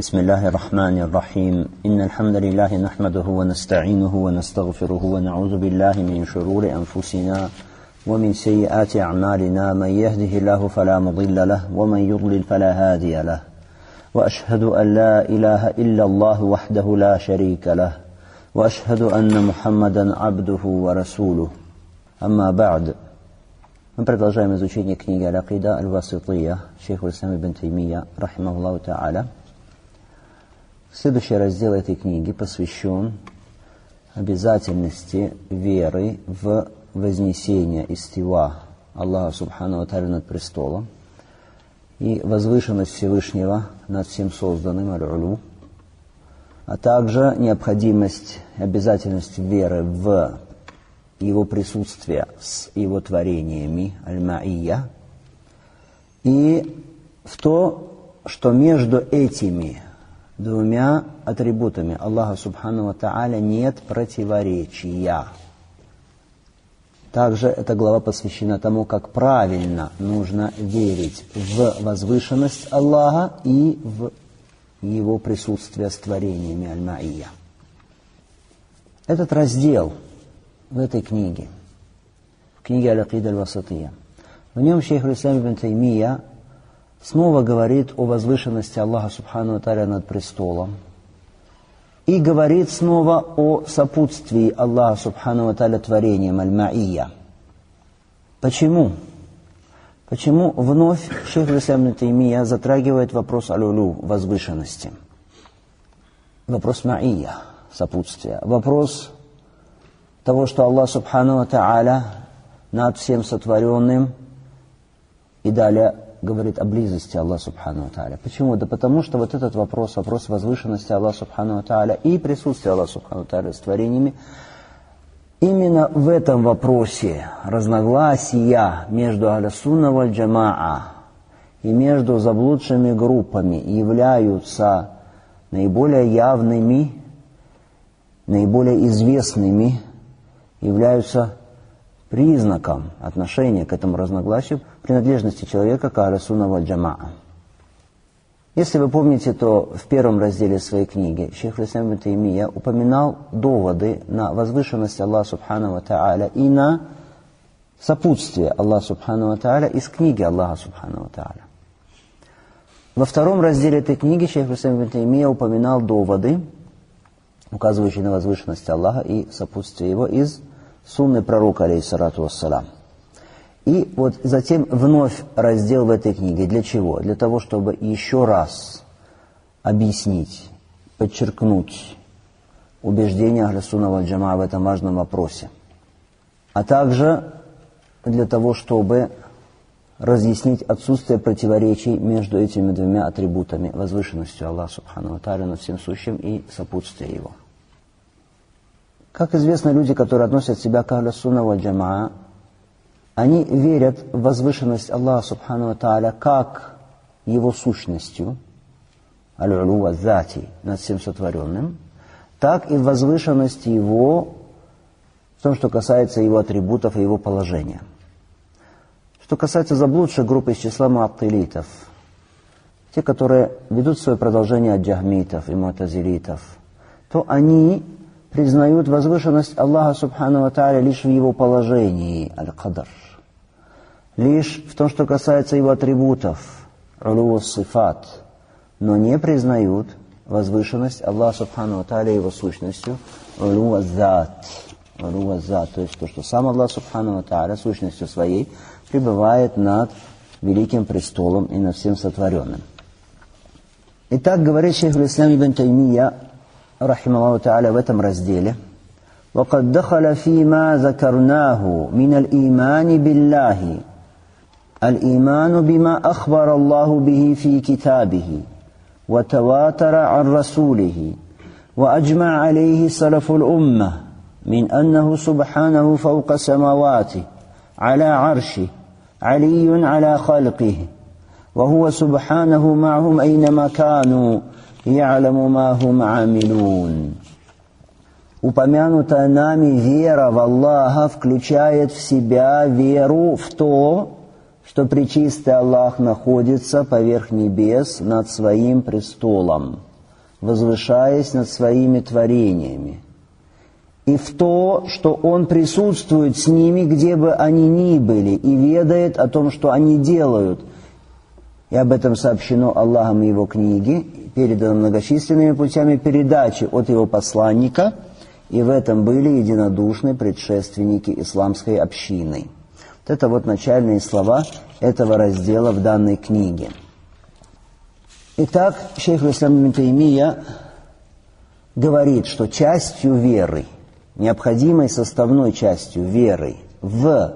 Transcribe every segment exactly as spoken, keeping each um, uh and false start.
بسم الله الرحمن الرحيم إن الحمد لله نحمده ونستعينه ونستغفره ونعوذ بالله من شرور أنفسنا ومن سيئات أعمالنا من يهده الله فلا مضل له ومن يضلل فلا هادي له وأشهد أن لا إله إلا الله وحده لا شريك له وأشهد أن محمدا عبده ورسوله أما بعد. Мы продолжаем изучение книги Аль-Акида Аль-Васития шейха ислама ибн Таймия рахимахуллаху та'аля. Следующий раздел этой книги посвящен обязательности веры в вознесение истива Аллаха Субхану ва Тааля над престолом и возвышенность Всевышнего над всем созданным, аль-улу, а также необходимость, обязательность веры в его присутствие с его творениями, аль-ма'ия, и в то, что между этими двумя атрибутами Аллаха Субхану ва Тааля нет противоречия. Также эта глава посвящена тому, как правильно нужно верить в возвышенность Аллаха и в его присутствие с творениями аль-ма'ия. Этот раздел в этой книге, в книге Аль-Акида Аль-Васития, в нем шейх ислам ибн Таймия снова говорит о возвышенности Аллаха Субхану ва Тааля над престолом и говорит снова о сопутствии Аллаха Субхану ва Тааля творениям аль-ма'ия. Почему? Почему вновь шейх ислам ибн Таймия затрагивает вопрос аль-улу, возвышенности? Вопрос ма'ия, сопутствия. Вопрос того, что Аллах Субхану ва Тааля над всем сотворенным, и далее говорит о близости Аллаха Субхану ва Тааля. Почему? Да потому что вот этот вопрос, вопрос возвышенности Аллаха Субхану ва Тааля и присутствия Аллаха Субхану ва Тааля с творениями, именно в этом вопросе разногласия между Ахлю-Сунна валь Джамаа и между заблудшими группами являются наиболее явными, наиболее известными, являются признаком отношения к этому разногласию принадлежности человека к Ахлю-Сунна валь Джамаа. Если вы помните, то в первом разделе своей книги шейх ислам ибн Таймия упоминал доводы на возвышенность Аллаха Субхану ва Тааля и на сопутствие Аллаха Субхану ва Тааля из книги Аллаха Субхану ва Тааля. Во втором разделе этой книги шейх ислам ибн Таймия упоминал доводы, указывающие на возвышенность Аллаха и сопутствие его из сунны пророка, алейхиссалату вассалам. И вот затем вновь раздел в этой книге. Для чего? Для того, чтобы еще раз объяснить, подчеркнуть убеждение Ахлю-Сунна валь Джамаа в этом важном вопросе. А также для того, чтобы разъяснить отсутствие противоречий между этими двумя атрибутами, возвышенностью Аллаха Субхану ва Тааля над всем сущим и сопутствие его. Как известно, люди, которые относят себя к Ахлю-Сунна валь Джамаа, они верят в возвышенность Аллаха Субхану ва Тааля как его сущностью, аль-улу ва-зати, над всем сотворенным, так и в возвышенности его в том, что касается его атрибутов и его положения. Что касается заблудших групп из числа муаттилитов, те, которые ведут свое продолжение от джахмитов и му'тазилитов, то они признают возвышенность Аллаха Субхану ва Тааля лишь в его положении, аль-кадар, лишь в том, что касается его атрибутов, улу ва-сифат, но не признают возвышенность Аллаха Субхану ва Тааля его сущностью, улу ва-зат, улу ва-зат, то есть то, что сам Аллах Субхану ва Тааля сущностью своей пребывает над великим престолом и над всем сотворенным. Итак, говорит шейх ислам ибн Таймия рахимахуллаху та'аля в этом разделе: وَقَدْ دَخَلَ فِي مَا ذَكَرْنَاهُ مِنَ الْإِيمَانِ بِاللَّهِ الْإِيمَانُ بِمَا أَخْبَرَ اللَّهُ بِهِ فِي كِتَابِهِ وَتَوَاتَرَ عَنْ رَسُولِهِ وَأَجْمَعَ عَلَيْهِ سَلَفُ الْأُمَّةِ مِنْ أَنَّهُ سُبْحَانَهُ فَوْقَ سَمَاوَاتِهِ عَلَى عَرْشِهِ عَلِيٌّ عَلَى خَلْقِهِ وَهُوَ سُبْحَانَهُ مَعَهُمْ أَيْنَمَا كَانُوا يَعْلَمُ مَا هُمْ عَامِلُونَ. Упомянутая нами вера в Аллаха включает в себя веру в то, что пречистый Аллах находится поверх небес над своим престолом. возвышаясь над своими творениями, и в то, что Он присутствует с ними, где бы они ни были, и ведает о том, что они делают. И об этом сообщено Аллахом в Его книге, передано многочисленными путями передачи от Его посланника, и в этом были единодушны предшественники исламской общины. Вот это вот начальные слова этого раздела в данной книге. Итак, шейх ислам ибн Таймия говорит, что частью веры, необходимой составной частью веры в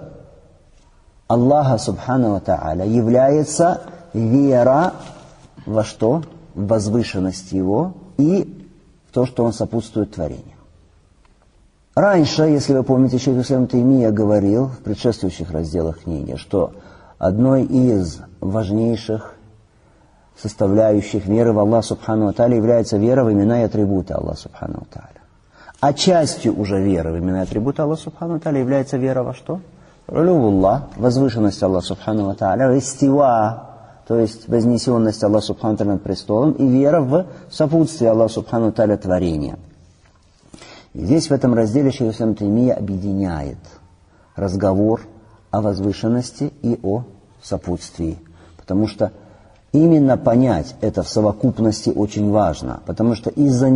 Аллаха Субхану ва Тааля является вера во что? В возвышенность Его и в то, что Он сопутствует творениям. Раньше, если вы помните, шейх ислам ибн Таймия говорил в предшествующих разделах книги, что одной из важнейших составляющих веры в Аллаха Субхану ва Тааля является вера в имена и атрибуты Аллаха Субхану ва Тааля. А частью уже веры в имена и атрибуты Аллаха Субхану ва Тааля является вера во что? Улювуллах, возвышенность Аллаха Субхану ва Тааля, истива, то есть вознесенность Аллаха Субхану ва Тааля над престолом, и вера в сопутствие Аллаха Субхану ва Тааля творения. И здесь в этом разделе шейх ислам ибн Таймия объединяет разговор о возвышенности и о сопутствии, потому что именно понять это в совокупности очень важно, потому что из-за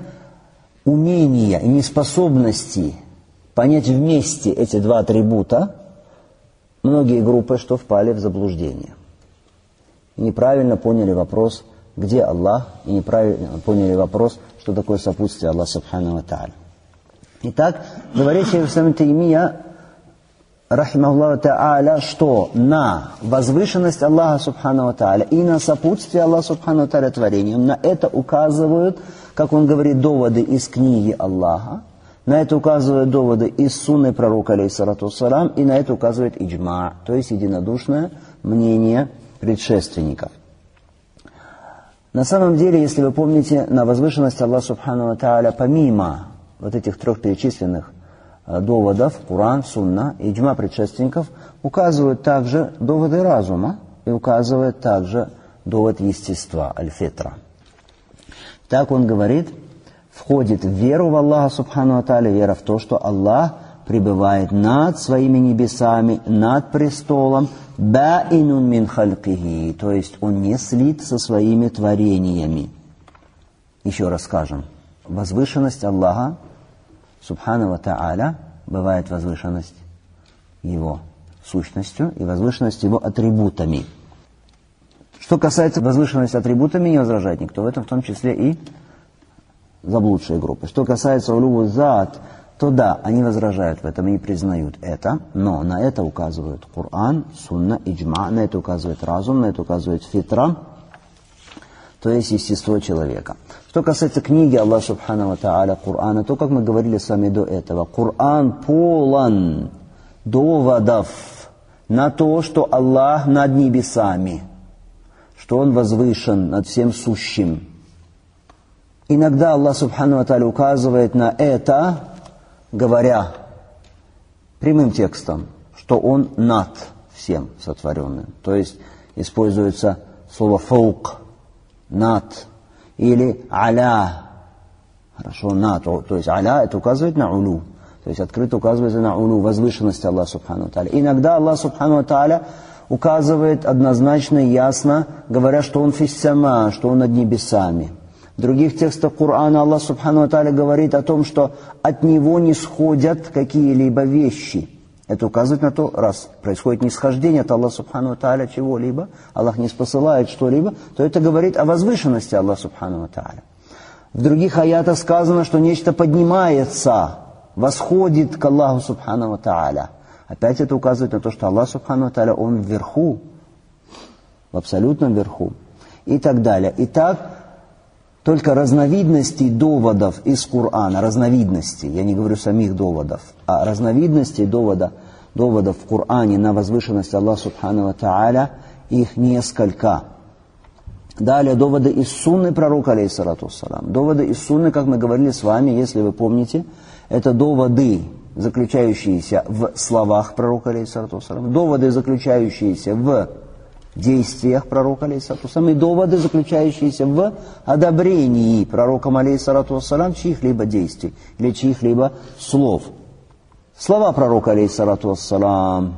неумения и неспособности понять вместе эти два атрибута, многие группы что впали в заблуждение. И неправильно поняли вопрос, где Аллах, и неправильно поняли вопрос, что такое сопутствие Аллаха Субхану ва Тааля. Итак, говорит шейх ислам ибн Таймия, рахимахуллаху та'аля, что на возвышенность Аллаха Субхану ва Тааля и на сопутствие Аллаха Субхану ва Тааля творениям, на это указывают, как он говорит, доводы из книги Аллаха, на это указывают доводы из сунны пророка, алейхиссалату вассалям, и на это указывает иджма, то есть единодушное мнение предшественников. На самом деле, если вы помните, на возвышенность Аллаха Субхану ва Тааля, помимо вот этих трех перечисленных доводов, Куран, Сунна и иджма предшественников, указывают также доводы разума и указывают также довод естества, аль-фитра. Так он говорит, входит в веру в Аллаха Субхану ва Тааля, вера в то, что Аллах пребывает над своими небесами, над престолом, баинун мин халькихи, то есть Он не слит со своими творениями. Еще раз скажем, возвышенность Аллаха Субхану ва Тааля, бывает возвышенность Его сущностью и возвышенность Его атрибутами. Что касается возвышенности атрибутами, не возражает никто в этом, в том числе и заблудшие группы. Что касается улюву зат, то да, они возражают в этом и признают это, но на это указывают Куран, Сунна, иджма, на это указывает разум, на это указывает фитра, то есть естество человека. Что касается книги Аллаха Субхану ва Тааля, Кур'ана, то, как мы говорили с вами до этого, Кур'ан полон доводов на то, что Аллах над небесами, что Он возвышен над всем сущим. Иногда Аллах Субхану ва Тааля указывает на это, говоря прямым текстом, что Он над всем сотворенным. То есть используется слово «фаук», «над», или «аля». Хорошо, «над», то есть «аля» это указывает на «улу». То есть открыто указывается на «улу», возвышенность Аллаха Субхану ва Тааля. Иногда Аллах Субхану ва Тааля указывает однозначно и ясно, говоря, что Он фиссама, что Он над небесами. В других текстах Корана Аллах Субхану ва Тааля говорит о том, что от Него не сходят какие-либо вещи. Это указывает на то, раз происходит нисхождение от Аллаха Субхану ва Тааля чего-либо, Аллах не спосылает что-либо, то это говорит о возвышенности Аллаха Субхану ва Тааля. В других аятах сказано, что нечто поднимается, восходит к Аллаху Субхану ва Тааля. Опять это указывает на то, что Аллах Субхану ва Тааля, Он вверху, в абсолютном верху, и так далее. Итак, только разновидностей доводов из Корана, разновидностей, я не говорю самих доводов, а разновидностей довода, доводов в Коране на возвышенность Аллаха Субхану ва Тааля, их несколько. Далее доводы из сунны пророка, алейхиссалату вассалам. Доводы из сунны, как мы говорили с вами, если вы помните, это доводы, заключающиеся в словах пророка, алейхиссалату вассалам, доводы, заключающиеся в действиях пророка, алейхиссалату вассалам, и доводы, заключающиеся в одобрении пророком, алейхиссалату вассалам, чьих-либо действий или чьих-либо слов. Слова пророка, алейхиссалату вассалам,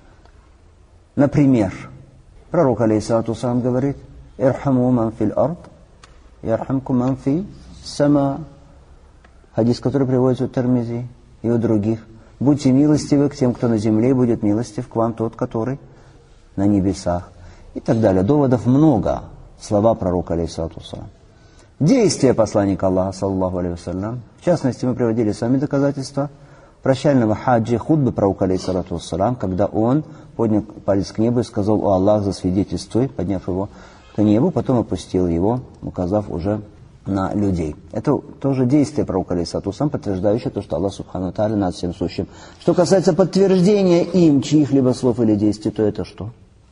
например, пророк, алейхиссалату вассалам, говорит: «Ирхаму ман фил ард, ирхамкум ман фи сама». Хадис, который приводится у Тирмизи и у других. «Будьте милостивы к тем, кто на земле, и будет милостив к вам тот, который на небесах». И так далее. Доводов много. Слова пророка, алейхиссалату вассалам. Действия посланника Аллаха, саллаллаху алейхи вассалям. В частности, мы приводили сами доказательства прощального хаджи, худбы пророка, алейхиссалату вассалам, когда он поднял палец к небу и сказал: «О Аллах, засвидетельствуй», подняв его к небу, потом опустил его, указав уже на людей. Это тоже действие пророка, алейхиссалату вассалам, подтверждающее то, что Аллах субхану ва тааля над всем сущим. Что касается подтверждения им чьих-либо слов или действий, то это что?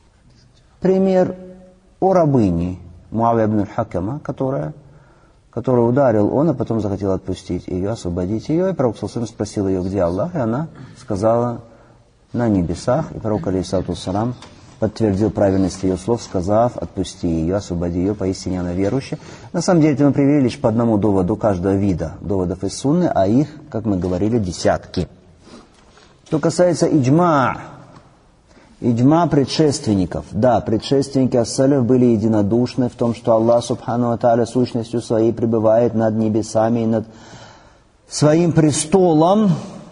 Пример о рабыне Муавия ибн аль-Хакама, которая, которую ударил он, а потом захотел отпустить ее, освободить ее. И пророк саллаллаху алейхи ва саллям спросил ее, где Аллах, и она сказала: на небесах. И пророк, алейхиссалату вассалам, подтвердил правильность ее слов, сказав: отпусти ее, освободи ее, поистине она верующая. На самом деле это мы привели лишь по одному доводу каждого вида доводов из сунны, а их, как мы говорили, десятки. Что касается иджма, иджма предшественников. Да, предшественники ас-салаф были единодушны в том, что Аллах субхану ва тааля сущностью своей пребывает над небесами и над своим престолом.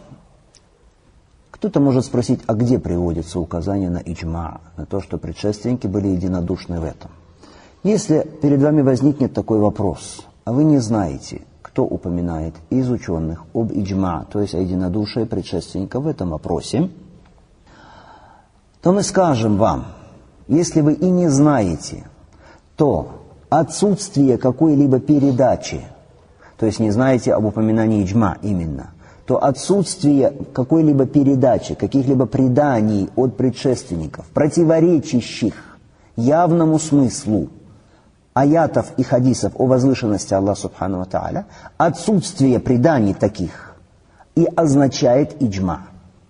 Кто-то может спросить, а где приводится указание на иджма, на то, что предшественники были единодушны в этом. Если перед вами возникнет такой вопрос, а вы не знаете, кто упоминает из ученых об иджма, то есть о единодушии предшественников в этом вопросе, то мы скажем вам, если вы и не знаете, то отсутствие какой-либо передачи, то есть не знаете об упоминании иджма именно, то отсутствие какой-либо передачи, каких-либо преданий от предшественников, противоречащих явному смыслу аятов и хадисов о возвышенности Аллаха субхану ва тааля, отсутствие преданий таких и означает иджма.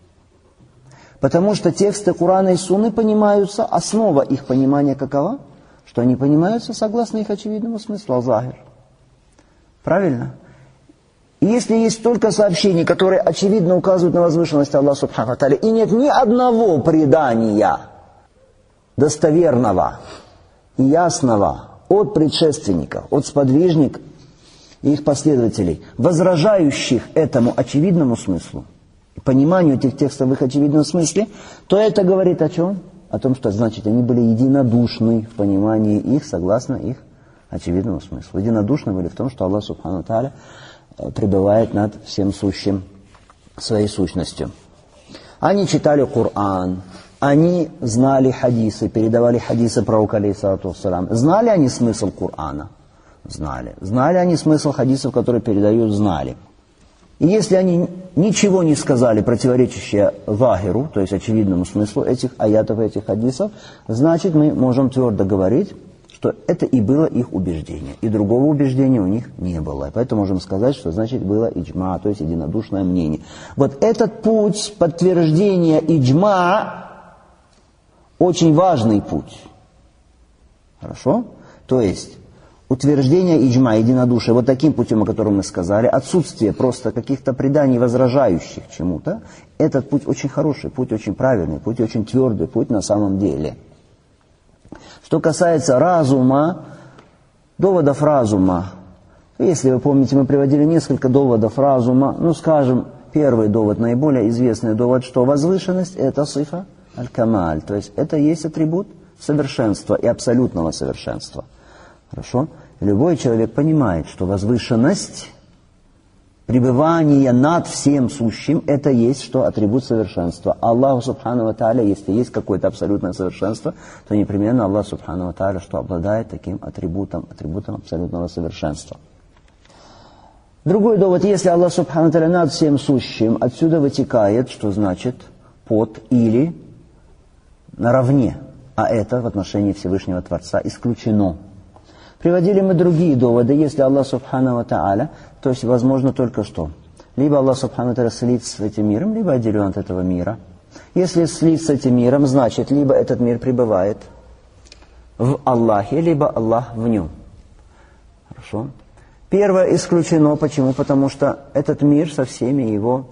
Потому что тексты Корана и Сунны понимаются, основа их понимания какова? Что они понимаются согласно их очевидному смыслу, ал-захир. Правильно? И если есть только сообщения, которые очевидно указывают на возвышенность Аллаха субхану ва тааля, и нет ни одного предания достоверного и ясного от предшественников, от сподвижников и их последователей, возражающих этому очевидному смыслу, пониманию этих текстов в их очевидном смысле, то это говорит о чем? О том, что значит они были единодушны в понимании их согласно их очевидному смыслу. Единодушны были в том, что Аллах субхану ва тааля пребывает над всем сущим своей сущностью. Они читали Коран, они знали хадисы, передавали хадисы пророка, алейхиссалату вассалам. Знали они смысл Корана? Знали. Знали они смысл хадисов, которые передают? Знали. И если они ничего не сказали, противоречащее захиру, то есть очевидному смыслу этих аятов и этих хадисов, значит мы можем твердо говорить, что это и было их убеждение. И другого убеждения у них не было. И поэтому можем сказать, что значит было иджма, то есть единодушное мнение. Вот этот путь подтверждения иджма очень важный путь. Хорошо? То есть утверждение иджма, единодушия, вот таким путем, о котором мы сказали, отсутствие просто каких-то преданий, возражающих чему-то, этот путь очень хороший, путь очень правильный, путь очень твердый, путь на самом деле. Что касается разума, доводов разума, если вы помните, мы приводили несколько доводов разума, ну, скажем, первый довод, наиболее известный довод, что возвышенность – это сифа аль-камаль, то есть это есть атрибут совершенства и абсолютного совершенства. Хорошо? Любой человек понимает, что возвышенность, пребывание над всем сущим, это есть что? Атрибут совершенства. Аллаху субхану ва тааля, если есть какое-то абсолютное совершенство, то непременно Аллах субхану ва тааля, что обладает таким атрибутом, атрибутом абсолютного совершенства. Другой довод, если Аллах субхану ва тааля над всем сущим, отсюда вытекает, что значит под или наравне, а это в отношении Всевышнего Творца исключено. Приводили мы другие доводы, если Аллах субхану ва тааля, то есть возможно только что. Либо Аллах субхану ва тааля слит с этим миром, либо отделен от этого мира. Если слит с этим миром, значит, либо этот мир пребывает в Аллахе, либо Аллах в нем. Хорошо? Первое исключено. Почему? Потому что этот мир со всеми его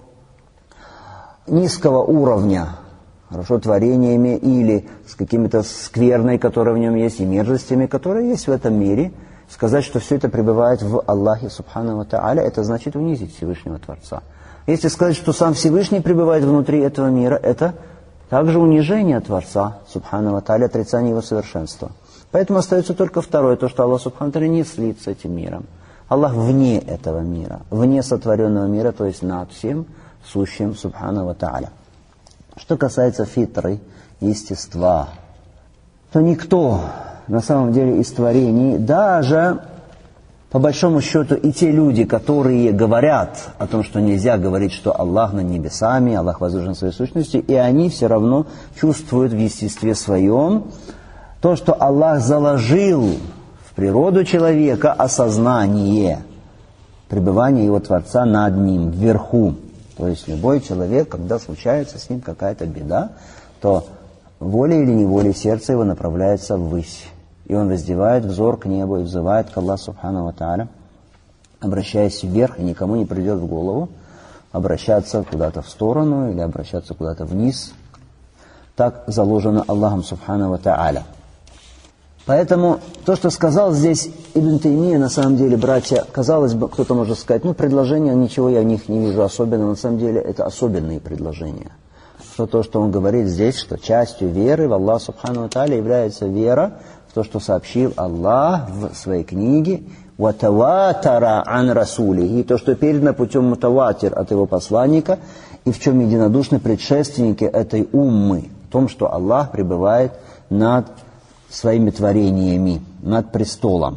низкого уровня, хорошо, творениями или с какими-то скверной, которые в нем есть, и мерзостями, которые есть в этом мире, сказать, что все это пребывает в Аллахе Субхану ва Тааля, это значит унизить Всевышнего Творца. Если сказать, что сам Всевышний пребывает внутри этого мира, это также унижение Творца Субхану ва Тааля, отрицание его совершенства. Поэтому остается только второе, то, что Аллах Субхану ва Тааля не слит с этим миром. Аллах вне этого мира, вне сотворенного мира, то есть над всем сущим Субхану ва Тааля. Что касается фитры, естества, то никто на самом деле из творений, даже по большому счету и те люди, которые говорят о том, что нельзя говорить, что Аллах над небесами, Аллах возвышен своей сущностью, и они все равно чувствуют в естестве своем то, что Аллах заложил в природу человека осознание пребывания его Творца над ним, вверху. То есть любой человек, когда случается с ним какая-то беда, то волей или неволей сердце его направляется ввысь. И он воздевает взор к небу и взывает к Аллаху Субхану ва Тааля, обращаясь вверх, и никому не придет в голову обращаться куда-то в сторону или обращаться куда-то вниз. Так заложено Аллахом Субхану ва Тааля. Поэтому то, что сказал здесь Ибн Таймия, на самом деле, братья, казалось бы, кто-то может сказать, ну, предложения, ничего я в них не вижу особенного, на самом деле это особенные предложения. Что то, что он говорит здесь, что частью веры в Аллах Субхану ва Тааля является вера в то, что сообщил Аллах в своей книге, «Ватаватара ан расулихи», и то, что передано путем мутаватир от его посланника, и в чем единодушны предшественники этой уммы, в том, что Аллах пребывает над своими творениями, над престолом.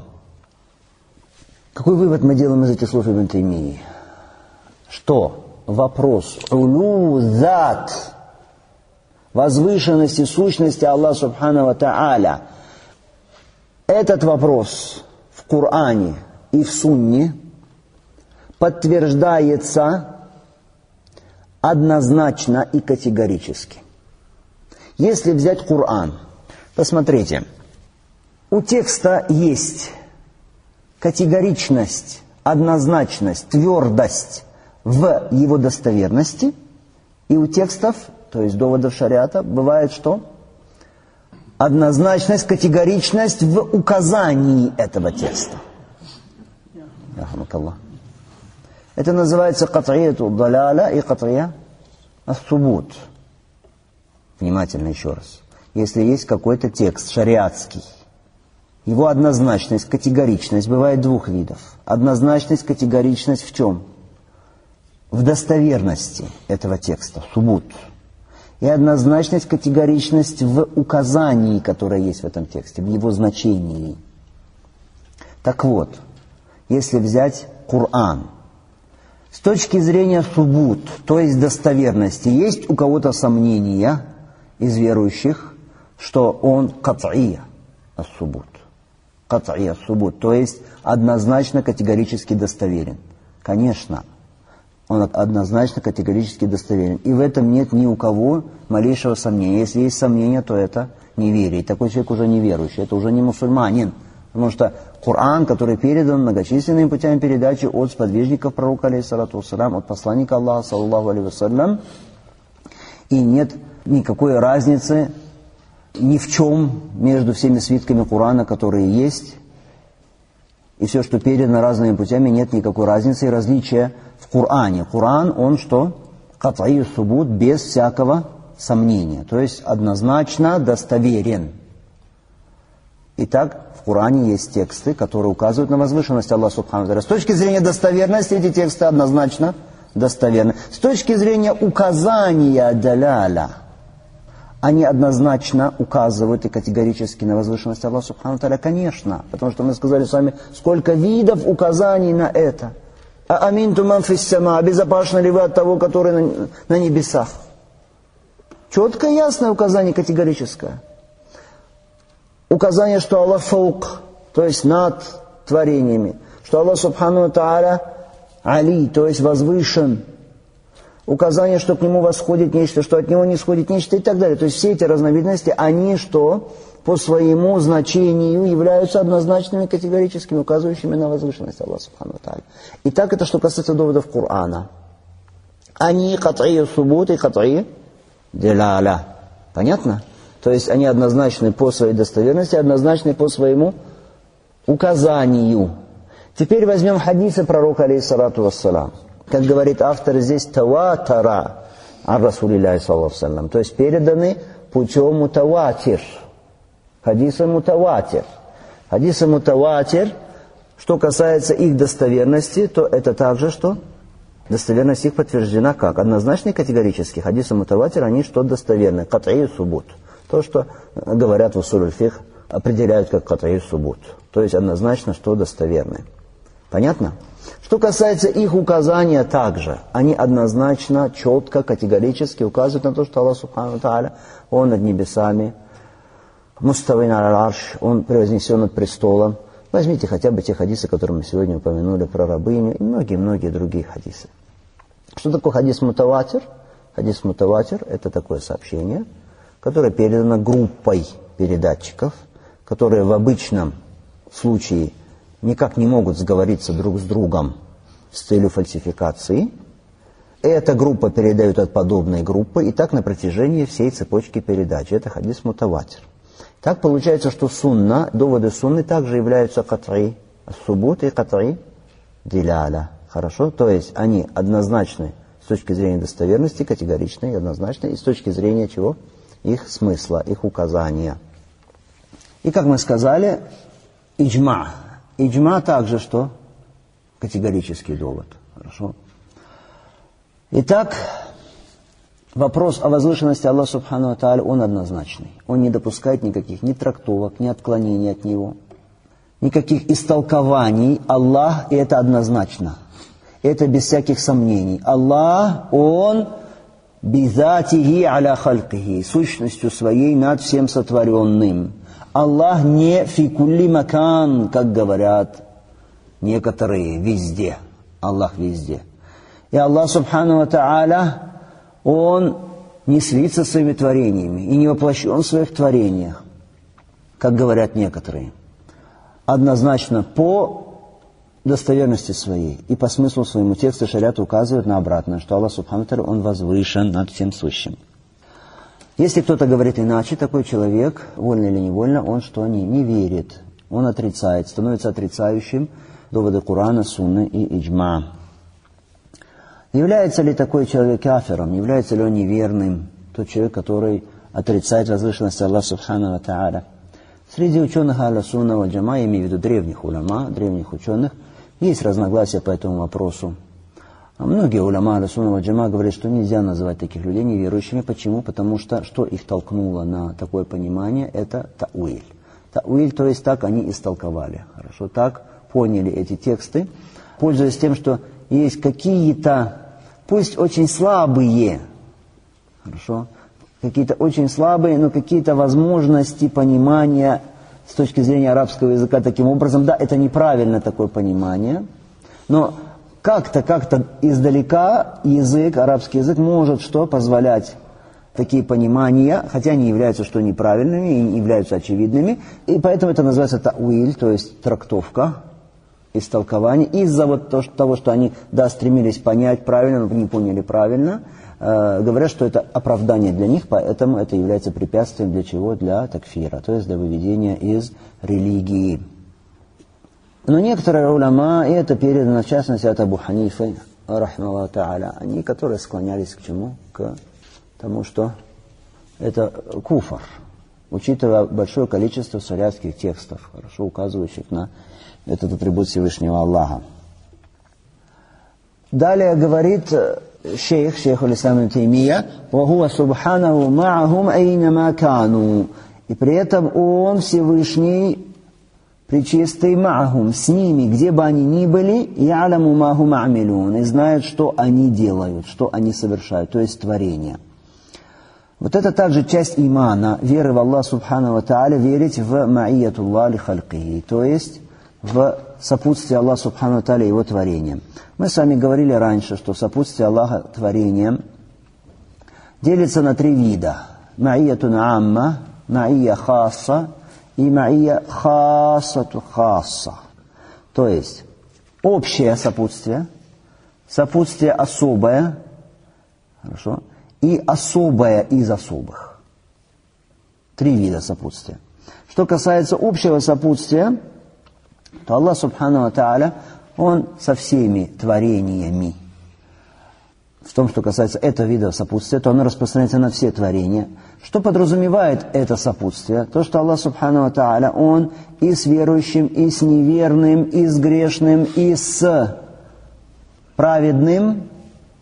Какой вывод мы делаем из этих слов Ибн Таймии? Что вопрос улу зат, возвышенности сущности Аллаха Субхану ва Тааля, этот вопрос в Коране и в Сунне подтверждается однозначно и категорически. Если взять Коран, посмотрите, у текста есть категоричность, однозначность, твердость в его достоверности, и у текстов, то есть доводов шариата, бывает что? Однозначность, категоричность в указании этого текста. Это называется кат'ияту даляля и кат'ия ас-субут. Внимательно еще раз. Если есть какой-то текст шариатский, его однозначность, категоричность бывает двух видов. Однозначность, категоричность в чем? В достоверности этого текста, субут. И однозначность, категоричность в указании, которое есть в этом тексте, в его значении. Так вот, если взять Коран, с точки зрения субут, то есть достоверности, есть у кого-то сомнения из верующих, что он кат'ия ас-субут. Кат'ия ас-субут, то есть однозначно категорически достоверен. Конечно, он однозначно категорически достоверен. И в этом нет ни у кого малейшего сомнения. Если есть сомнения, то это неверие. И такой человек уже неверующий, это уже не мусульманин. Потому что Коран, который передан многочисленными путями передачи от сподвижников пророка, алейхиссалату вассалям, от посланника Аллаха, саллаллаху алейхи вассалям, и нет никакой разницы ни в чем между всеми свитками Корана, которые есть, и все, что передано разными путями, нет никакой разницы и различия в Коране. Коран, он что? Кат'и субут, без всякого сомнения. То есть однозначно достоверен. Итак, в Коране есть тексты, которые указывают на возвышенность Аллаха Субхану ва Тааля. С точки зрения достоверности эти тексты однозначно достоверны. С точки зрения указания даляля, они однозначно указывают и категорически на возвышенность Аллаха Субхану ва Тааля, конечно. Потому что мы сказали с вами, сколько видов указаний на это. А аминту ман фис сама, безопасны ли вы от того, который на, на небесах? Четкое, ясное указание, категорическое. Указание, что Аллах фаук, то есть над творениями. Что Аллах Субхану ва Тааля али, то есть возвышен. Указание, что к нему восходит нечто, что от него не сходит нечто и так далее. То есть все эти разновидности, они что? по своему значению являются однозначными, категорическими, указывающими на возвышенность Аллаха Субхану ва Тааля. Итак, это что касается доводов Корана. Они кат'и субут и кат'и диляля. Понятно? То есть они однозначны по своей достоверности, однозначны по своему указанию. Теперь возьмем хадисы пророка, алейхиссалату вассалам. Как говорит автор здесь, таватара ар Расулилляхи саллаллаху алейхи ва саллям. То есть переданы путем мутаватир. Хадисы мутаватир. Хадисы мутаватир, что касается их достоверности, то это также что? Достоверность их подтверждена как? Однозначно и категорически. Хадисы мутаватир, они что достоверны? Кат'и субут. То, что говорят в усуль аль-фикх, определяют как кат'и субут. То есть однозначно, что достоверны. Понятно? Что касается их указания также, они однозначно, четко, категорически указывают на то, что Аллах Субхану ва Тааля, Он над небесами, муставин аль-арш, Он превознесен над престолом. Возьмите хотя бы те хадисы, которые мы сегодня упомянули про рабыню, и многие-многие другие хадисы. Что такое хадис мутаватир? Хадис мутаватир – это такое сообщение, которое передано группой передатчиков, которые в обычном случае никак не могут сговориться друг с другом с целью фальсификации. Эта группа передает от подобной группы, и так на протяжении всей цепочки передачи. Это хадис мутаватир. Так получается, что сунна, доводы сунны также являются кат'и субут и кат'и диляля. Хорошо? То есть они однозначны с точки зрения достоверности, категоричны и однозначны, и с точки зрения чего? Их смысла, их указания. И как мы сказали, иджма. Иджма также что? Категорический довод. Хорошо? Итак, вопрос о возвышенности Аллаха Субхану ва Тааля, он однозначный. Он не допускает никаких ни трактовок, ни отклонений от него, никаких истолкований. Аллах, и это однозначно. Это без всяких сомнений. Аллах, Он бизатихи аля халькихи, сущностью своей над всем сотворенным. Аллах не фи кулли макан, как говорят некоторые, везде. Аллах везде. И Аллах Субхану ва Тааля, Он не слится своими творениями и не воплощен в своих творениях, как говорят некоторые. Однозначно по достоверности своей и по смыслу своему тексту шариат указывает на обратное, что Аллах Субхану ва Тааля, Он возвышен над всем сущим. Если кто-то говорит иначе, такой человек, вольно или невольно, он что не, не верит, он отрицает, становится отрицающим доводы Корана, Сунны и Иджма. Является ли такой человек кафиром, является ли он неверным, тот человек, который отрицает возвышенность Аллаха Субхану ва Тааля? Среди ученых Ахля Сунна валь Джамаа, я имею в виду древних уляма, древних ученых, есть разногласия по этому вопросу. А многие уляма Ахля Сунна валь Джамаа говорят, что нельзя называть таких людей неверующими. Почему? Потому что что их толкнуло на такое понимание, это та'уиль. Та'уиль, то есть так они истолковали. Хорошо, так поняли эти тексты, пользуясь тем, что есть какие-то, пусть очень слабые, хорошо, какие-то очень слабые, но какие-то возможности понимания с точки зрения арабского языка таким образом. Да, это неправильно такое понимание, но как-то, как-то издалека язык, арабский язык может что позволять такие понимания, хотя они являются что неправильными и не являются очевидными, и поэтому это называется та'уиль, то есть трактовка, истолкование, из-за вот того, что они, да, стремились понять правильно, но не поняли правильно, э, говорят, что это оправдание для них, поэтому это является препятствием для чего? Для такфира, то есть для выведения из религии. Но некоторые уляма, и это передано в частности от Абу Ханифы, рахмаллаху та'аля, они, которые склонялись к чему? К тому, что это куфр, учитывая большое количество шариатских текстов, хорошо указывающих на этот атрибут Всевышнего Аллаха. Далее говорит шейх, шейх аль-Ислам ибн Таймия, «Вахуа субханаху ма'ахум айнама кану». И при этом Он, Всевышний, пречистый ма'ахум, с ними, где бы они ни были, «Я'ламу ма хум а'милун», и знает, что они делают, что они совершают, то есть творение. Вот это также часть имана, веры в Аллаха Субхану ва Тааля, верить в ма'iятуллах ли халькихи, то есть в сопутствие Аллаха Субхану ва Тааля Его творением. Мы с вами говорили раньше, что сопутствие Аллаха творением делится на три вида. Ма'iятун амма, ма'ия хасса и ма'ия хассату хасса. То есть общее сопутствие, сопутствие особое, хорошо, и особое из особых. Три вида сопутствия. Что касается общего сопутствия, то Аллах Субхану ва Тааля, Он со всеми творениями. В том, что касается этого вида сопутствия, то оно распространяется на все творения. Что подразумевает это сопутствие? То, что Аллах Субхану ва Тааля, Он и с верующим, и с неверным, и с грешным, и с праведным.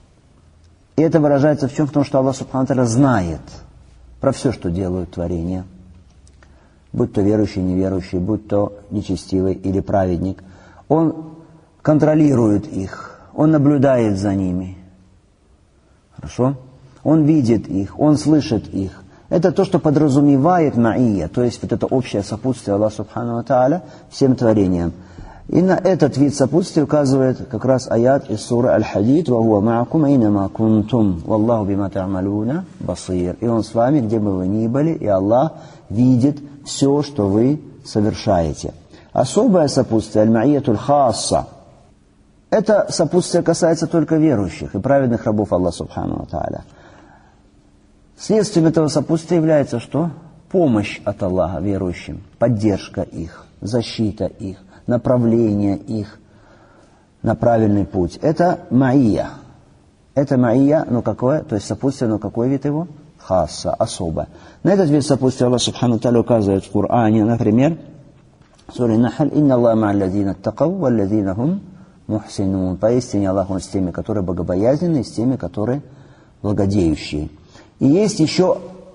И это выражается в чем? В том, что Аллах Субхану ва Тааля знает про все, что делают творения. Будь то верующий, неверующий, будь то нечестивый или праведник. Он контролирует их, Он наблюдает за ними. Хорошо? Он видит их, Он слышит их. Это то, что подразумевает ма'ия, то есть вот это общее сопутствие Аллаха Субхану ва Тааля всем творениям. И на этот вид сопутствия указывает как раз аят из суры Аль-Хадид «Ва хуа ма'акум айнама кунтум, валлаху бима та'малуна басир». И Он с вами, где бы вы ни были, и Аллах видит все, что вы совершаете. Особое сопутствие «Аль-ма'iятуль хасса». Это сопутствие касается только верующих и праведных рабов Аллаха Субхану ва Тааля. Следствием этого сопутствия является что? Помощь от Аллаха верующим, поддержка их, защита их, направление их на правильный путь. Это ма'ия. Это ма'ия, но какое? То есть сопутствие, но какой вид его? Хасса, особое. На этот вид сопутствия Аллах Субхану ва Тааля указывает в Коране, например, в суре Нахль: «Инна Аллаха ма'аллазина аттакау, валлазина хум мухсинун». Поистине Аллах Он с теми, которые богобоязненные, с теми, которые благодеющие. И есть еще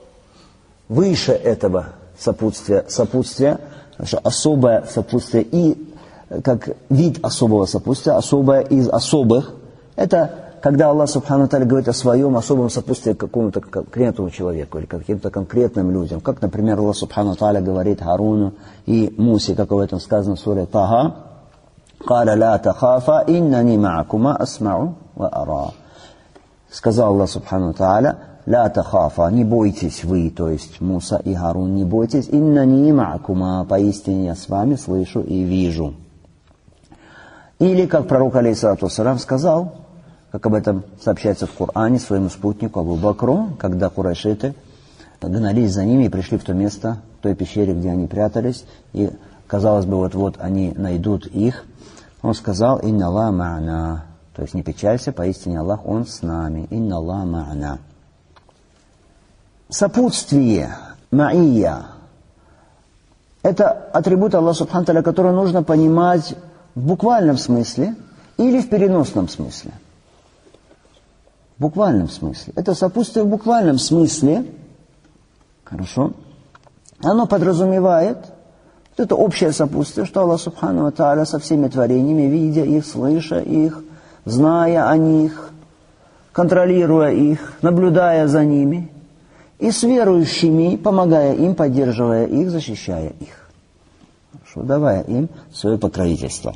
выше этого сопутствия, сопутствия, особое сопутствие и как вид особого сопутствия, особое из особых. Это когда Аллах Субхану ва Тааля говорит о своем особом сопутствии к какому-то конкретному человеку или каким-то конкретным людям. Как, например, Аллах Субхану ва Тааля говорит Харуну и Мусе, как об этом сказано в суре Таха: «Каля ла тахафа, иннани ма'акума асмa'у ва ара». Сказал Аллах Субхану ва Тааля: «Ла тахафа», не бойтесь вы, то есть Муса и Харун, не бойтесь, «иннани ма'акума», поистине я с вами слышу и вижу. Или, как пророк, алейхиссалату вассалям, сказал, как об этом сообщается в Коране, своему спутнику Абу Бакру, когда курайшиты гнались за ними и пришли в то место, в той пещере, где они прятались, и, казалось бы, вот-вот они найдут их, он сказал: «Инна Аллаха ма'ана», то есть не печалься, поистине Аллах, Он с нами, «Инна Аллаха ма'ана». Сопутствие, ма'ия, это атрибут Аллаха Субхану ва Тааля, который нужно понимать в буквальном смысле или в переносном смысле. В буквальном смысле. Это сопутствие в буквальном смысле, хорошо, оно подразумевает вот это общее сопутствие, что Аллах Субхану ва Тааля со всеми творениями, видя их, слыша их, зная о них, контролируя их, наблюдая за ними, и с верующими, помогая им, поддерживая их, защищая их. Хорошо, давая им свое покровительство.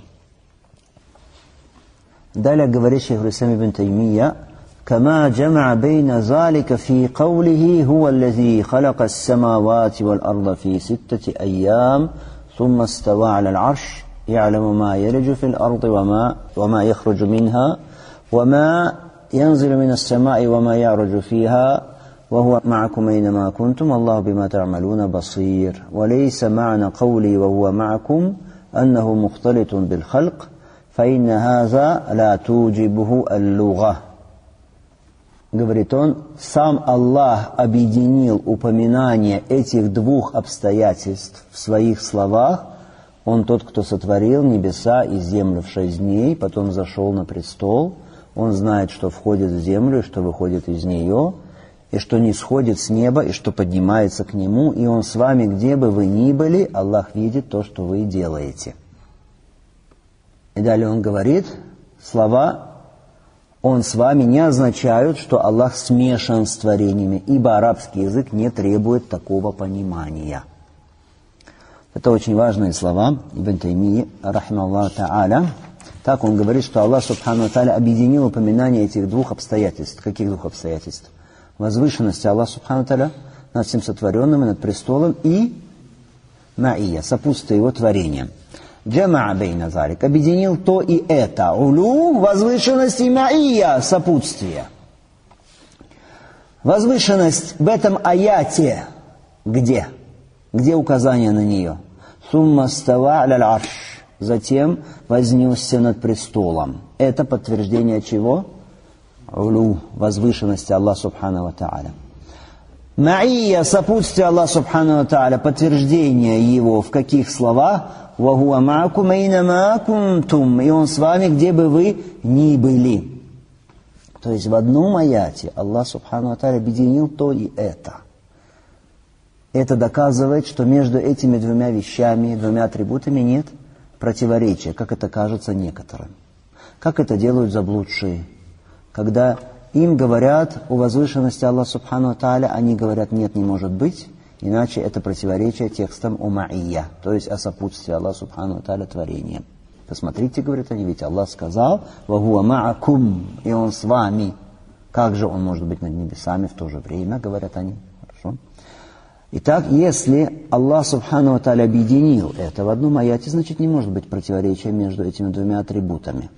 Далее говорит шейх Ислам ибн Таймия: «Кама джам'a бейна залика фи каулихи хуа аллази халака ас-самавати вал арда фи ситтати айям, сумма става аля аль-арш, я'ламу ма ялиджу фи аль-арди ва ма яхруджу минха, ва ма янзилу мин ас-сама'i ва ма я'руджу фиха, وهو معكم أينما كنتم والله بما تعملون بصير وليس معنى قولي وهو معكم أنه مختلط بالخلق فإن هذا لا توجبه اللغة». Говорит он, сам Аллах объединил упоминание этих двух обстоятельств в своих словах. Он тот, кто сотворил небеса и землю в шесть дней, потом зашел на престол. Он знает, что входит в землю и что выходит из нее, и что не сходит с неба, и что поднимается к Нему, и Он с вами, где бы вы ни были, Аллах видит то, что вы делаете. И далее Он говорит, слова «Он с вами» не означают, что Аллах смешан с творениями, ибо арабский язык не требует такого понимания. Это очень важные слова Ибн Таймии, рахимахуллаху та'аля. Так он говорит, что Аллах, субхану ва тааля, объединил упоминание этих двух обстоятельств. Каких двух обстоятельств? Возвышенности Аллаха Субхану ва Тааля, над всем сотворенным и над престолом, и ма'ия, сопутствие его творениям. Джамаа бейна залик, объединил то и это. Улу, возвышенность, и ма'ия, сопутствие. Возвышенность в этом аяте где? Где указание на нее? Сумма става аляль арш. Затем вознесся над престолом. Это подтверждение чего? Улу, возвышенности Аллаха субхану ва тааля. Ма'ия, сопутствие Аллаха субхану ва тааля, подтверждение его в каких словах? Ва хуа ма'акум айнама кунтум. И он с вами, где бы вы ни были. То есть в одном аяте Аллах субхану ва тааля объединил то и это. Это доказывает, что между этими двумя вещами, двумя атрибутами нет противоречия, как это кажется некоторым. Как это делают заблудшие? Когда им говорят о возвышенности Аллаха субхану ва тааля, они говорят, нет, не может быть, иначе это противоречие текстам о ма'ия, то есть о сопутствии Аллаха субхану ва тааля творением. Посмотрите, говорят они, ведь Аллах сказал, «Ва хуа ма'акум», и Он с вами. Как же Он может быть над небесами в то же время, говорят они. Хорошо. Итак, если Аллах субхану ва тааля объединил это в одном аяте, значит не может быть противоречия между этими двумя атрибутами.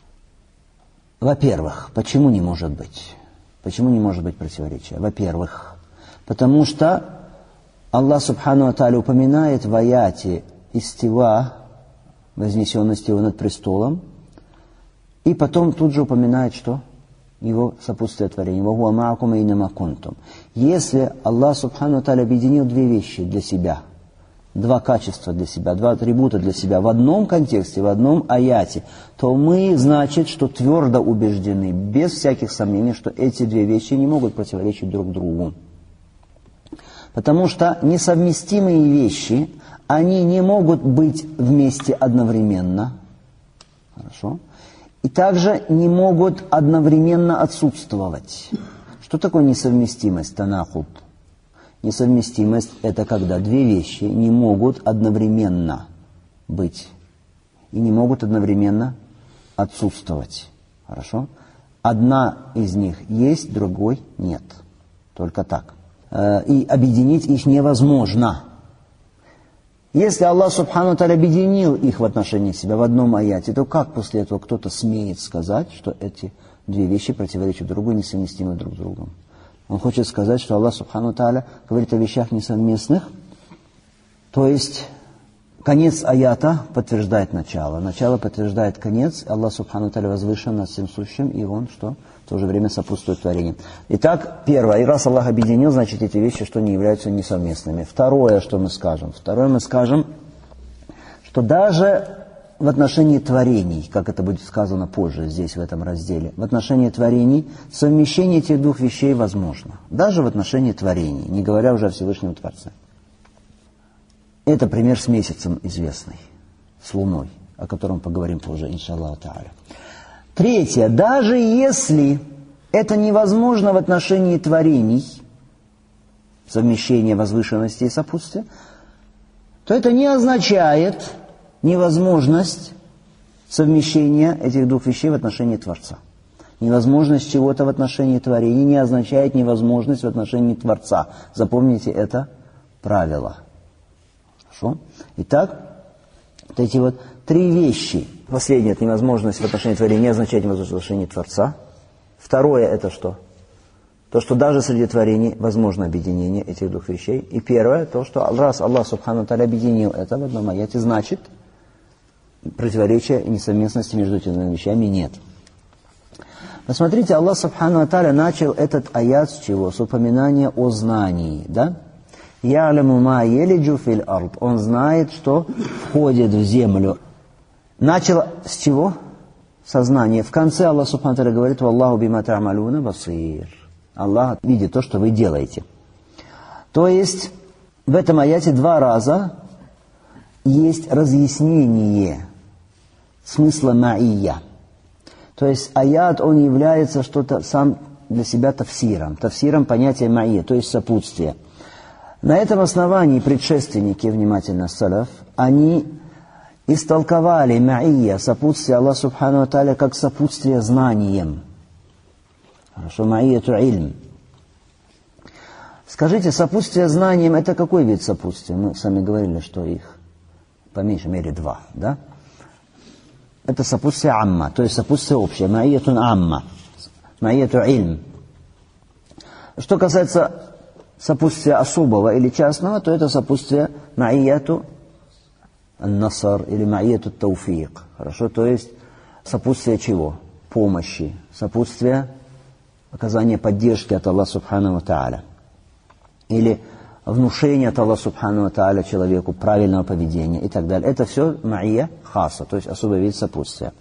Во-первых, почему не может быть? Почему не может быть противоречия? Во-первых, потому что Аллах субхану ва тааля упоминает в аяте истива, вознесенность его над престолом, и потом тут же упоминает, что его сопутствие творения. «Ва хуа ма'акум айнама кунтум». Если Аллах субхану ва тааля объединил две вещи для себя, два качества для себя, два атрибута для себя в одном контексте, в одном аяте, то мы, значит, что твердо убеждены, без всяких сомнений, что эти две вещи не могут противоречить друг другу. Потому что несовместимые вещи, они не могут быть вместе одновременно. Хорошо? И также не могут одновременно отсутствовать. Что такое несовместимость, танахуд? Несовместимость – это когда две вещи не могут одновременно быть и не могут одновременно отсутствовать. Хорошо? Одна из них есть, другой нет. Только так. И объединить их невозможно. Если Аллах субхану ва тааля объединил их в отношении себя в одном аяте, то как после этого кто-то смеет сказать, что эти две вещи противоречат другу и несовместимы друг с другом? Он хочет сказать, что Аллах субхану ва тааля говорит о вещах несовместных, то есть конец аята подтверждает начало, начало подтверждает конец, Аллах субхану ва тааля возвышен над всем сущим, и Он что? В то же время сопутствует творению. Итак, первое, и раз Аллах объединил, значит эти вещи, что не являются несовместными. Второе, что мы скажем? Второе, мы скажем, что даже в отношении творений, как это будет сказано позже здесь, в этом разделе, в отношении творений совмещение этих двух вещей возможно. Даже в отношении творений, не говоря уже о Всевышнем Творце. Это пример с месяцем известный, с Луной, о котором поговорим позже, иншаллаху тааля. Третье. Даже если это невозможно в отношении творений, совмещение возвышенности и сопутствия, то это не означает невозможность совмещения этих двух вещей в отношении Творца. Невозможность чего-то в отношении творения не означает невозможность в отношении Творца. Запомните это правило. Хорошо? Итак, вот эти вот три вещи. Последнее – это невозможность в отношении творения не означает невозможность в отношении Творца. Второе – это что? То, что даже среди творений возможно объединение этих двух вещей. И первое – то, что раз Аллах субхану ва тааля объединил это в одном аяте, значит, противоречия и несовместности между этими двумя вещами нет. Посмотрите, Аллах субхану ва тааля начал этот аят с чего? С упоминания о знании, да? «Я'ляму ма елиджу фил ард». Он знает, что входит в землю. Начал с чего? Сознание. В конце Аллах субхану ва тааля говорит: «Валлаху бима та'малуна басир». Аллах видит то, что вы делаете. То есть в этом аяте два раза есть разъяснение смысла ма'ия. То есть аят, он является что-то сам для себя тафсиром. Тафсиром понятия ма'ия, то есть сопутствие. На этом основании предшественники, внимательно салаф, они истолковали ма'ия, сопутствие Аллаха субхану ва тааля, как сопутствие знанием. Хорошо, ма'ия ту ильм. Скажите, сопутствие знаниям – это какой вид сопутствия? Мы с вами говорили, что их по меньшей мере два, да? Это сопутствие амма, то есть сопутствие общее, маиятун амма, маияту ильм. Что касается сопутствия особого или частного, то это сопутствие маияту насар или маияту тауфик. Хорошо, то есть сопутствие чего? Помощи, сопутствие оказания поддержки от Аллаха Субхану ва Тааля. Или внушение от Аллаха Субхану ва Тааля человеку правильного поведения и так далее. Это все маия хаса, то есть особый вид сопутствия.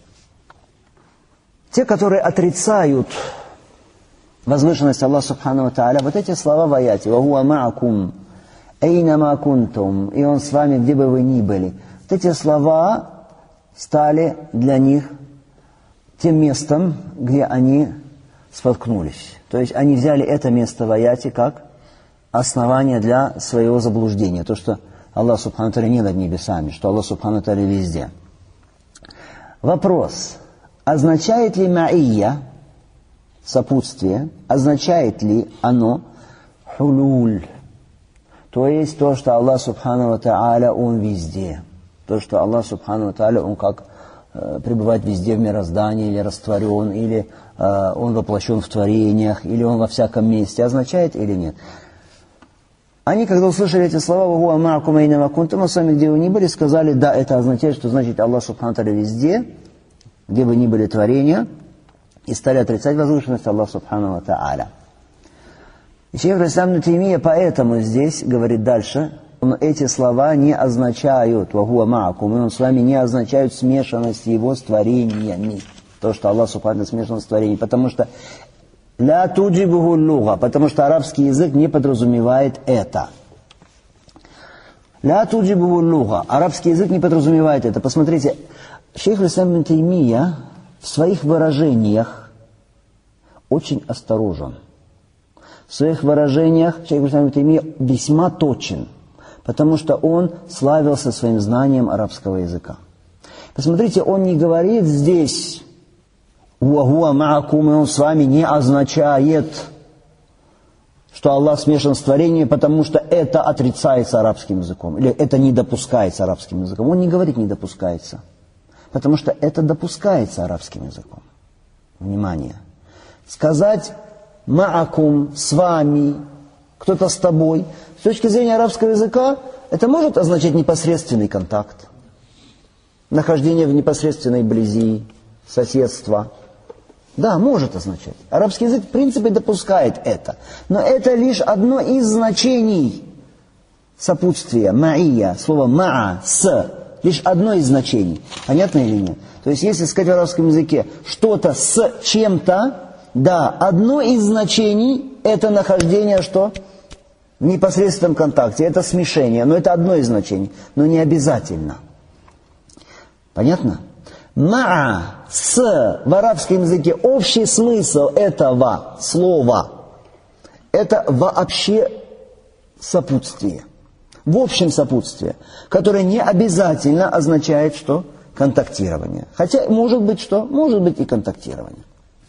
Те, которые отрицают возвышенность Аллаха Субхану ва Тааля, вот эти слова в аяте «Вахуа ма'акум, эйнама кунтум», и Он с вами, где бы вы ни были. Вот эти слова стали для них тем местом, где они споткнулись. То есть они взяли это место в аяте как основание для своего заблуждения. То, что Аллах Субхану ва Тааля не над небесами, что Аллах Субхану ва Тааля везде. Вопрос. Означает ли ма'ия, сопутствие, означает ли оно хулуль? То есть то, что Аллах Субхану ва Тааля, Он везде. То, что Аллах Субхану ва Тааля, Он как э, пребывает везде в мироздании, или растворен, или э, Он воплощен в творениях, или Он во всяком месте. Означает или нет? Они, когда услышали эти слова, «Вахуа ма'акум эйнама кунтум», мы с вами, где вы ни были, сказали, да, это означает, что значит Аллах Субхану ва Тааля везде, где бы ни были творения, и стали отрицать возвышенность Аллаха Субхану ва Тааля. И шейх ал-Ислам ибн Таймия поэтому здесь говорит дальше, но эти слова не означают «Вахуа ма'акум», и Он с вами не означают смешанность Его с творениями. То, что Аллах Субхану ва Тааля смешан с творениями, потому что «ля туджибуху луга», потому что арабский язык не подразумевает это. «Ля туджибуху луга», арабский язык не подразумевает это. Посмотрите, шейх ал-Ислам ибн Таймия в своих выражениях очень осторожен. В своих выражениях шейх ал-Ислам ибн Таймия весьма точен, потому что он славился своим знанием арабского языка. Посмотрите, он не говорит здесь «Уахуа ма'акум», и Он с вами не означает, что Аллах смешан с творением, потому что это отрицается арабским языком, или это не допускается арабским языком. Он не говорит «не допускается». Потому что это допускается арабским языком. Внимание. Сказать «ма'акум», «с вами», «кто-то с тобой», с точки зрения арабского языка, это может означать непосредственный контакт, нахождение в непосредственной близи, соседство. Да, может означать. Арабский язык, в принципе, допускает это. Но это лишь одно из значений сопутствия, ма'ия, слово «ма'a», «с». Лишь одно из значений. Понятно или нет? То есть, если сказать в арабском языке что-то с чем-то, да, одно из значений – это нахождение что? В непосредственном контакте. Это смешение. Но это одно из значений. Но не обязательно. Понятно? Ма'a, с, в арабском языке общий смысл этого слова – это вообще сопутствие. В общем сопутствии, которое не обязательно означает, что контактирование. Хотя может быть что? Может быть и контактирование.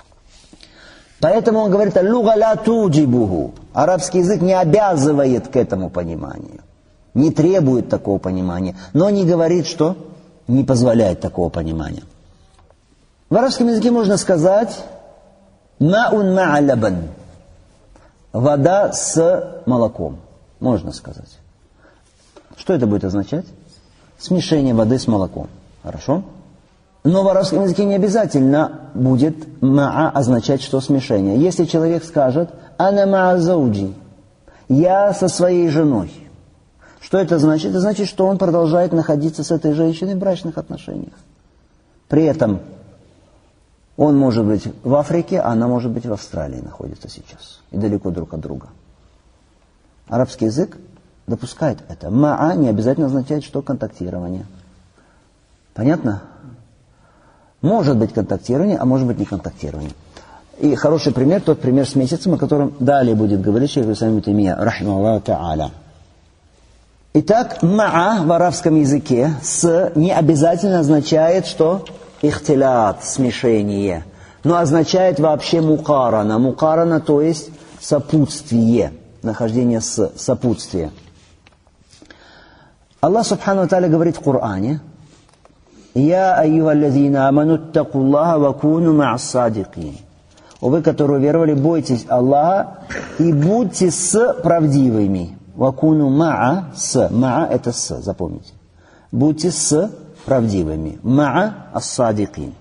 Поэтому он говорит «луга ля туджибуху». Арабский язык не обязывает к этому пониманию, не требует такого понимания, но не говорит, что не позволяет такого понимания. В арабском языке можно сказать «ма'ун ма'a лабан», вода с молоком, можно сказать. Что это будет означать? Смешение воды с молоком. Хорошо? Но в арабском языке не обязательно будет ма'a означать, что смешение. Если человек скажет «ана ма'a зауджи», «я со своей женой», что это значит? Это значит, что он продолжает находиться с этой женщиной в брачных отношениях. При этом он может быть в Африке, а она может быть в Австралии находится сейчас. И далеко друг от друга. Арабский язык допускает это. Ма'a не обязательно означает, что контактирование. Понятно? Может быть контактирование, а может быть не контактирование. И хороший пример, тот пример с месяцем, о котором далее будет говорить шейх ал-Ислам ибн Таймия, рахимахуллаху та'аля. Итак, ма'a в арабском языке с не обязательно означает, что ихтилят, смешение, но означает вообще мукарана. Мукарана, то есть сопутствие. нахождение с, сопутствие. Аллах Субхану ва Тааля говорит в Коране: «Я айюхаллазина аману аттакуллаха ва куну ма'ас-садикин». О вы, которые веровали, бойтесь Аллаха и будьте с правдивыми. «Ва куну ма'a» с. «Ма'a» это с, запомните. Будьте с правдивыми. «Ма'a ас-садикин».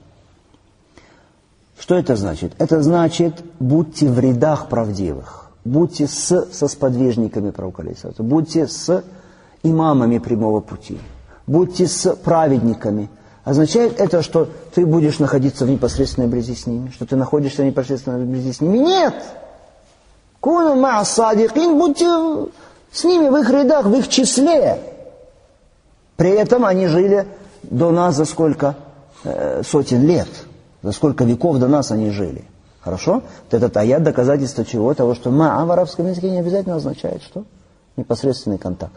Что это значит? Это значит, будьте в рядах правдивых. Будьте с, со сподвижниками пророка, будьте с имамами прямого пути. Будьте с праведниками. Означает это, что ты будешь находиться в непосредственной близи с ними? Что ты находишься в непосредственной близи с ними? Нет! Куну ма'ас-садикин, будьте с ними в их рядах, в их числе. При этом они жили до нас за сколько э, сотен лет. За сколько веков до нас они жили. Хорошо? Вот этот аят доказательство чего? Того, что ма'a в арабском языке не обязательно означает что? Непосредственный контакт.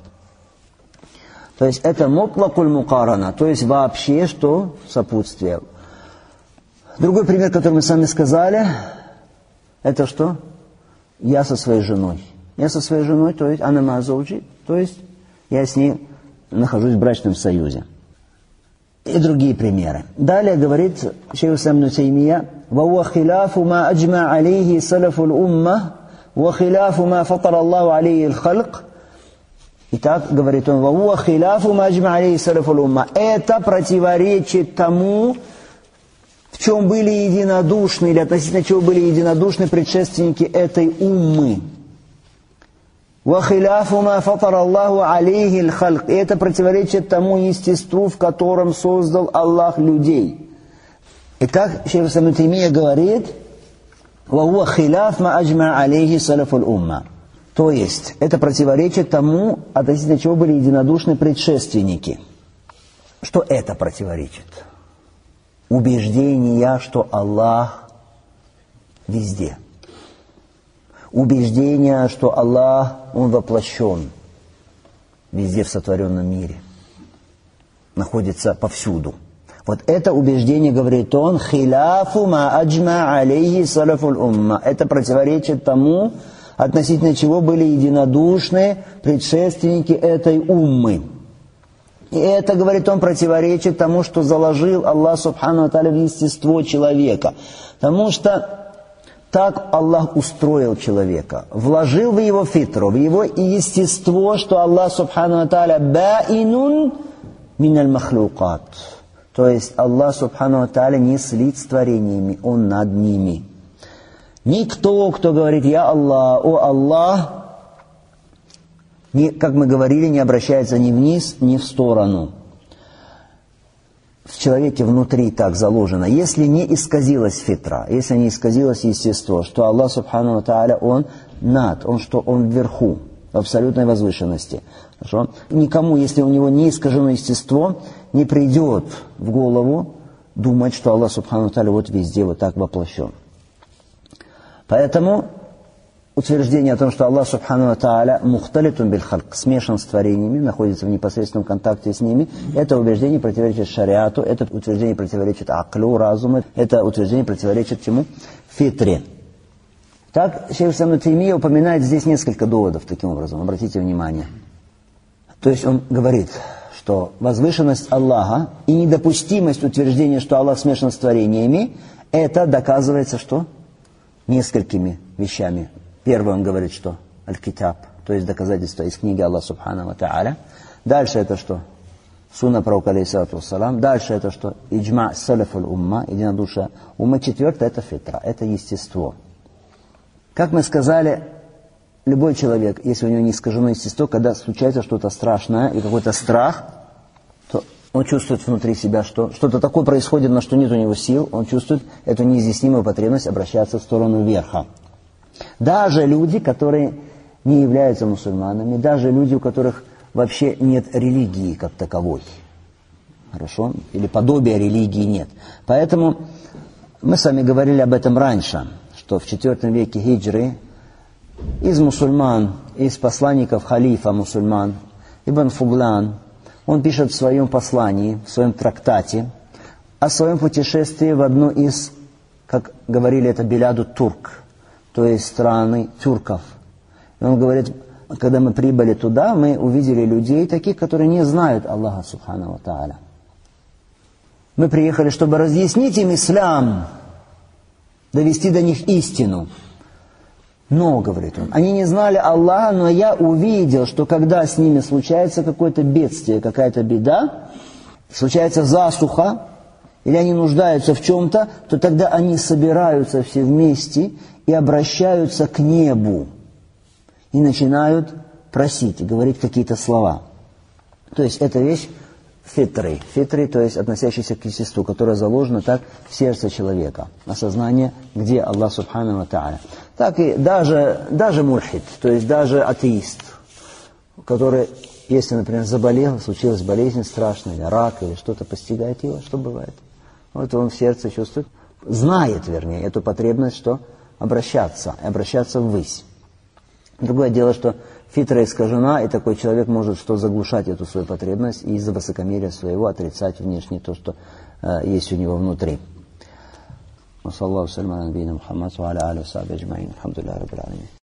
То есть это мутлакуль мукарана, то есть вообще что? Сопутствие. Другой пример, который мы сами сказали, это что? Я со своей женой. Я со своей женой, то есть ана ма зауджи, то есть я с ней нахожусь в брачном союзе. И другие примеры. Далее говорит шейх ислам ибн Таймия: «Ва хиляфу ма аджма алейхи салафул умма, ва хиляфу ма фатара Аллаху алейхи аль-халк». Итак, говорит он: «Ва хиляфу ма аджма алейхи салафул умма». Это противоречит тому, в чем были единодушны, или относительно чего были единодушны предшественники этой уммы. وَخِلَافُ مَا فَطَرَ اللَّهُ عَلَيْهِ الْخَلْقِ. Это противоречит тому естеству, в котором создал Аллах людей. Итак, шейх ибн Таймия говорит: وَهُوَ خِلَافُ مَا أَجْمَعَ عَلَيْهِ سَلَفُ الْأُمَّةِ. То есть, это противоречит тому, относительно чего были единодушны предшественники. Что это противоречит? Убеждение, что Аллах везде. Убеждение, что Аллах, Он воплощен везде в сотворенном мире, находится повсюду. Вот это убеждение, говорит он, «Хиляфу ма аджма алейхи салафуль умма». Это противоречит тому, относительно чего были единодушны предшественники этой уммы. И это, говорит он, противоречит тому, что заложил Аллах Субхану ва Тааля в естество человека. Потому что так Аллах устроил человека, вложил в его фитру, в его естество, что Аллах Субхану ва Тааля баинун миналь махлукат. То есть Аллах Субхану ва Тааля не слит с творениями, Он над ними. Никто, кто говорит «Я Аллах», «О Аллах», не, как мы говорили, не обращается ни вниз, ни в сторону. В человеке внутри так заложено. Если не исказилась фитра, если не исказилось естество, что Аллах Субхану ва Тааля, Он над, Он что? Он вверху, в абсолютной возвышенности. Хорошо? Никому, если у него не искажено естество, не придет в голову думать, что Аллах Субхану ва Тааля вот везде вот так воплощен. Поэтому утверждение о том, что Аллах Субхану ва Тааля мухталитун биль халк, смешан с творениями, находится в непосредственном контакте с ними, это убеждение противоречит шариату, это утверждение противоречит аклю, разуму, это утверждение противоречит чему? Фитре. Так, шейх ибн Таймия упоминает здесь несколько доводов таким образом, обратите внимание. То есть он говорит, что возвышенность Аллаха и недопустимость утверждения, что Аллах смешан с творениями, это доказывается что? Несколькими вещами. Первый он говорит, что аль-китаб, то есть доказательство из книги Аллаха Субхану ва Тааля. Дальше это что? Сунна пророка алейхиссалату вассалам. Дальше это что? Иджма салафуль умма, единодушие умма. Четвертое это фитра, это естество. Как мы сказали, любой человек, если у него не искажено естество, когда случается что-то страшное и какой-то страх, то он чувствует внутри себя, что что-то такое происходит, на что нет у него сил, он чувствует эту неизъяснимую потребность обращаться в сторону верха. Даже люди, которые не являются мусульманами, даже люди, у которых вообще нет религии как таковой. Хорошо? Или подобия религии нет. Поэтому мы с вами говорили об этом раньше, что в четвертом веке хиджры из мусульман, из посланников халифа мусульман, Ибн Фуглан, он пишет в своем послании, в своем трактате о своем путешествии в одну из, как говорили, это Биляду Турк, то есть страны тюрков. И он говорит, когда мы прибыли туда, мы увидели людей таких, которые не знают Аллаха Субхану ва Тааля. Мы приехали, чтобы разъяснить им ислам, довести до них истину. Но, говорит он, они не знали Аллаха, но я увидел, что когда с ними случается какое-то бедствие, какая-то беда, случается засуха, или они нуждаются в чем-то, то тогда они собираются все вместе и обращаются к небу. И начинают просить, и говорить какие-то слова. То есть это вещь фитры. Фитры, то есть относящаяся к естеству, которая заложена так в сердце человека. Осознание, где Аллах Субхану ва Тааля. Так и даже, даже мульхид, то есть даже атеист, который, если, например, заболел, случилась болезнь страшная, или рак, или что-то постигает его, что бывает? Вот он в сердце чувствует, знает, вернее, эту потребность, что обращаться, обращаться ввысь. Другое дело, что фитра искажена, и такой человек может что заглушать эту свою потребность и из-за высокомерия своего отрицать внешне то, что э, есть у него внутри. وصلى الله وسلم على نبينا محمد وعلى آله وصحبه أجمعين الحمد لله رب العالمين